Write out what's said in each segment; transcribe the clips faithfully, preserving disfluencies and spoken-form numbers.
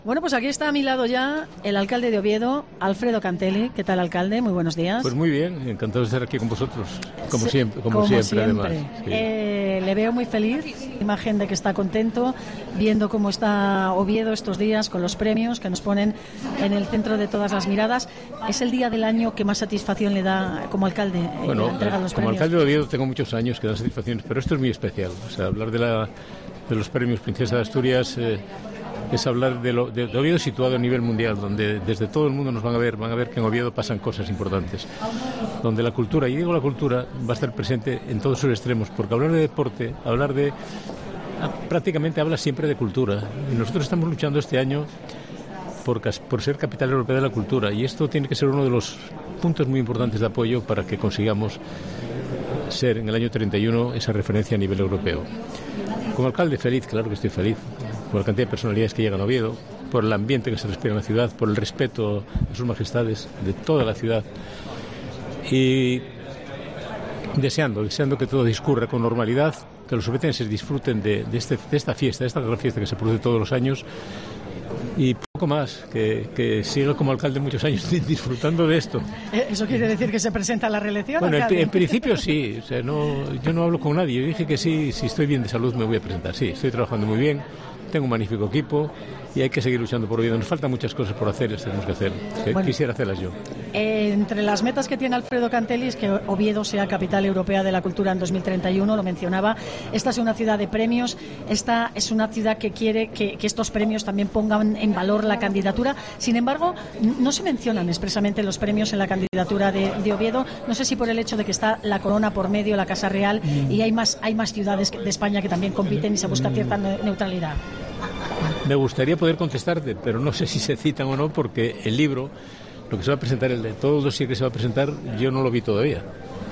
Bueno, pues aquí está a mi lado ya el alcalde de Oviedo, Alfredo Cantelli. ¿Qué tal, alcalde? Muy buenos días. Pues muy bien, encantado de estar aquí con vosotros, como sí, siempre, como, como siempre, siempre. además. Sí. Eh, le veo muy feliz, imagen de que está contento, viendo cómo está Oviedo estos días con los premios que nos ponen en el centro de todas las miradas. ¿Es el día del año que más satisfacción le da como alcalde eh, bueno, la entrega de los como premios? alcalde de Oviedo tengo muchos años que dan satisfacciones, pero esto es muy especial. O sea, hablar de, la, de los premios Princesa de Asturias... Eh, es hablar de, lo, de, de Oviedo situado a nivel mundial, donde desde todo el mundo nos van a ver, van a ver que en Oviedo pasan cosas importantes, donde la cultura, y digo la cultura, va a estar presente en todos sus extremos, porque hablar de deporte, hablar de... prácticamente habla siempre de cultura, y nosotros estamos luchando este año por, por ser capital europea de la cultura, y esto tiene que ser uno de los puntos muy importantes de apoyo para que consigamos ser en el año treinta y uno esa referencia a nivel europeo. Como alcalde feliz, claro que estoy feliz, por la cantidad de personalidades que llegan a Oviedo, por el ambiente que se respira en la ciudad, por el respeto a sus majestades de toda la ciudad y deseando, deseando que todo discurra con normalidad, que los obetenses disfruten de, de, este, de esta fiesta, de esta gran fiesta que se produce todos los años y poco más, que, que siga como alcalde muchos años disfrutando de esto. ¿Eso quiere decir que se presenta a la reelección? Bueno, en, en principio sí, o sea, no, yo no hablo con nadie, yo dije que sí, si estoy bien de salud me voy a presentar, sí, estoy trabajando muy bien, tengo un magnífico equipo y hay que seguir luchando por Oviedo. Nos faltan muchas cosas por hacer y las tenemos que hacer. Bueno, quisiera hacerlas yo. Eh, entre las metas que tiene Alfredo Cantelli es que Oviedo sea capital europea de la cultura en dos mil treinta y uno, lo mencionaba. Esta es una ciudad de premios, esta es una ciudad que quiere que, que estos premios también pongan en valor la candidatura. Sin embargo, no se mencionan expresamente los premios en la candidatura de, de Oviedo. No sé si por el hecho de que está la corona por medio, la Casa Real, mm. y hay más, hay más ciudades de España que también compiten y se busca cierta neutralidad. Me gustaría poder contestarte, pero no sé si se citan o no, porque el libro, lo que se va a presentar, el de todo el dossier que se va a presentar, yo no lo vi todavía.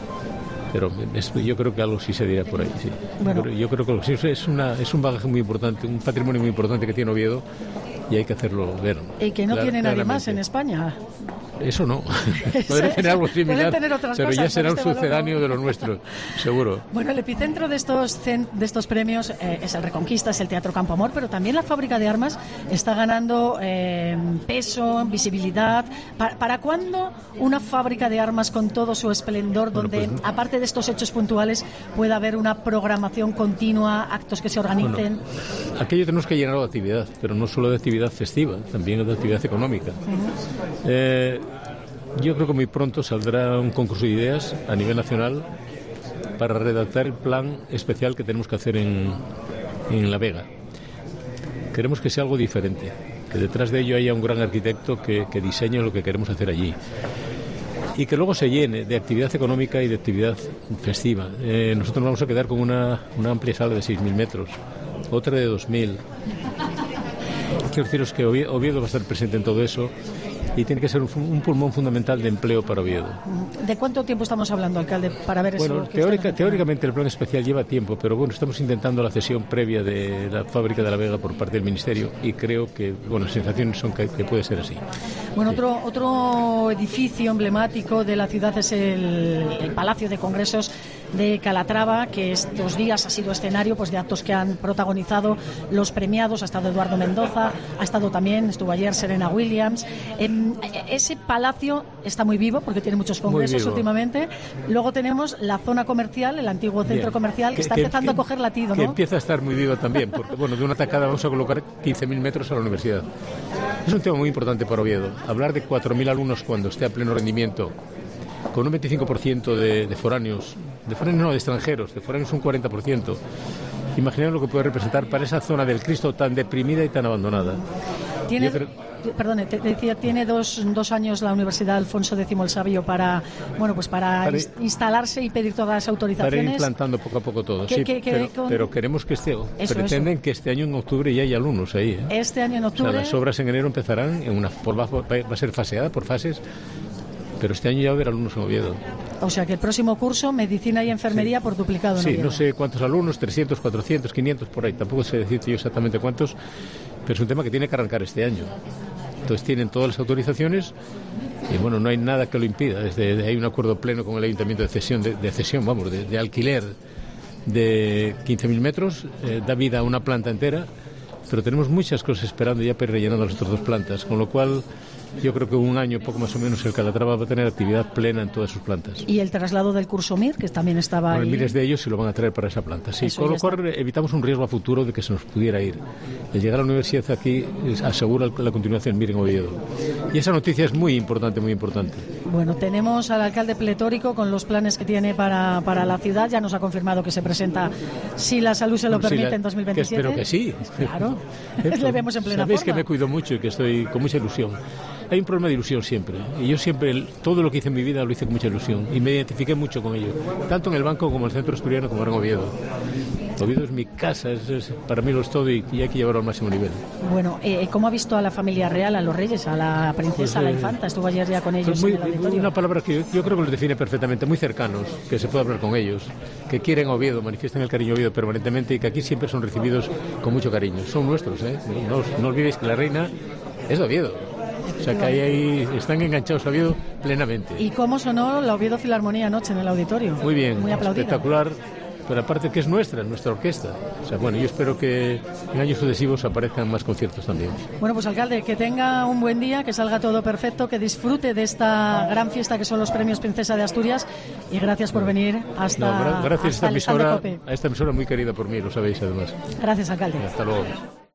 Pero es, yo creo que algo sí se dirá por ahí, sí. Bueno. Yo, yo creo que sí, es, una, es un bagaje muy importante, un patrimonio muy importante que tiene Oviedo y hay que hacerlo ver. Y que no Clar, tiene nadie más en España. Eso no. Podría tener algo similar, tener otras pero cosas, ya será un este sucedáneo valor, ¿no? de lo nuestro, seguro. Bueno, el epicentro de estos de estos premios eh, es el Reconquista, es el Teatro Campo Amor, pero también la Fábrica de Armas está ganando eh, peso, visibilidad. ¿Para, ¿Para cuándo una fábrica de armas con todo su esplendor, donde, bueno, pues, aparte de estos hechos puntuales, pueda haber una programación continua, actos que se organicen? Bueno, aquello tenemos que llenarlo de actividad, pero no solo de actividad festiva, también de actividad económica. Uh-huh. Eh, Yo creo que muy pronto saldrá un concurso de ideas a nivel nacional para redactar el plan especial que tenemos que hacer en, en La Vega. Queremos que sea algo diferente, que detrás de ello haya un gran arquitecto que, que diseñe lo que queremos hacer allí y que luego se llene de actividad económica y de actividad festiva. Eh, nosotros nos vamos a quedar con una, una amplia sala de seis mil metros, otra de dos mil. Quiero deciros que Oviedo va a estar presente en todo eso y tiene que ser un, un pulmón fundamental de empleo para Oviedo. ¿De cuánto tiempo estamos hablando, alcalde, para ver bueno, eso? Teórica, teóricamente el plan especial lleva tiempo, pero bueno, estamos intentando la cesión previa de la fábrica de La Vega por parte del Ministerio y creo que, bueno, las sensaciones son que, que puede ser así. Bueno, sí. otro, otro edificio emblemático de la ciudad es el, el Palacio de Congresos de Calatrava, que estos días ha sido escenario pues de actos que han protagonizado los premiados. Ha estado Eduardo Mendoza, ha estado también, estuvo ayer Serena Williams. Eh, ese palacio está muy vivo porque tiene muchos congresos últimamente. Luego tenemos la zona comercial, el antiguo centro Bien. comercial, que, que está que, empezando que, a coger latido, que ¿no? empieza a estar muy vivo también, porque bueno, de una tacada vamos a colocar quince mil metros a la universidad. Es un tema muy importante para Oviedo. Hablar de cuatro mil alumnos cuando esté a pleno rendimiento, con un veinticinco por ciento de, de foráneos, de foráneos no, de extranjeros, de foráneos un cuarenta por ciento. Imaginaos lo que puede representar para esa zona del Cristo tan deprimida y tan abandonada. Tiene, creo... Perdone, te decía, tiene dos, dos años la Universidad Alfonso X el Sabio para, bueno, pues para, para ins- instalarse y pedir todas las autorizaciones. Para ir implantando poco a poco todo, ¿Qué, sí, qué, qué, pero, con... pero queremos que esté, eso, pretenden eso. que este año en octubre ya haya alumnos ahí. ¿eh? Este año en octubre. O sea, las obras en enero empezarán, en una, por, va, va a ser faseada por fases, pero este año ya va a haber alumnos en Oviedo. O sea que el próximo curso, medicina y enfermería, sí. por duplicado en Sí, Oviedo. No sé cuántos alumnos, trescientos, cuatrocientos, quinientos, por ahí. Tampoco sé decirte yo exactamente cuántos, pero es un tema que tiene que arrancar este año. Entonces tienen todas las autorizaciones y bueno, no hay nada que lo impida. Desde, hay un acuerdo pleno con el Ayuntamiento de cesión, de, de cesión, vamos, de, de alquiler de quince mil metros, eh, da vida a una planta entera pero tenemos muchas cosas esperando ya para ir rellenando las otras dos plantas, con lo cual yo creo que un año, poco más o menos, el Calatrava va a tener actividad plena en todas sus plantas. Y el traslado del curso Mir, que también estaba bueno, ahí. Miles de ellos se lo van a traer para esa planta, sí. Eso con lo cual está. Evitamos un riesgo a futuro de que se nos pudiera ir. El llegar a la universidad aquí asegura la continuación del Mir en Oviedo. Y esa noticia es muy importante, muy importante. Bueno, tenemos al alcalde pletórico con los planes que tiene para, para la ciudad. Ya nos ha confirmado que se presenta, si la salud se lo bueno, permite, si la, en dos mil veintisiete. Que espero que sí. Claro, le vemos en plena Sabéis forma. Que me cuido mucho y que estoy con mucha ilusión. Hay un problema de ilusión siempre, y yo siempre, todo lo que hice en mi vida lo hice con mucha ilusión, y me identifiqué mucho con ello, tanto en el banco como en el centro asturiano como ahora en Oviedo. Oviedo es mi casa, es, es, para mí lo es todo y, y hay que llevarlo al máximo nivel. Bueno, eh, ¿cómo ha visto a la familia real, a los reyes, a la princesa, pues, eh, a la infanta? Estuvo ayer ya con ellos muy, en el auditorio. Una palabra que yo, yo creo que los define perfectamente, muy cercanos, que se puede hablar con ellos, que quieren a Oviedo, manifiestan el cariño a Oviedo permanentemente y que aquí siempre son recibidos con mucho cariño. Son nuestros, ¿eh? No, no olvidéis que la reina es de Oviedo. O sea que ahí, ahí están enganchados a Oviedo plenamente. ¿Y cómo sonó la Oviedo Filarmonía anoche en el auditorio? Muy bien, muy aplaudida. Espectacular, pero aparte que es nuestra, nuestra orquesta. O sea, bueno, yo espero que en años sucesivos aparezcan más conciertos también. Bueno, pues alcalde, que tenga un buen día, que salga todo perfecto, que disfrute de esta gran fiesta que son los Premios Princesa de Asturias y gracias por venir hasta, no, gracias hasta a esta emisora, Cope. a esta emisora muy querida por mí, lo sabéis además. Gracias, alcalde. Hasta luego.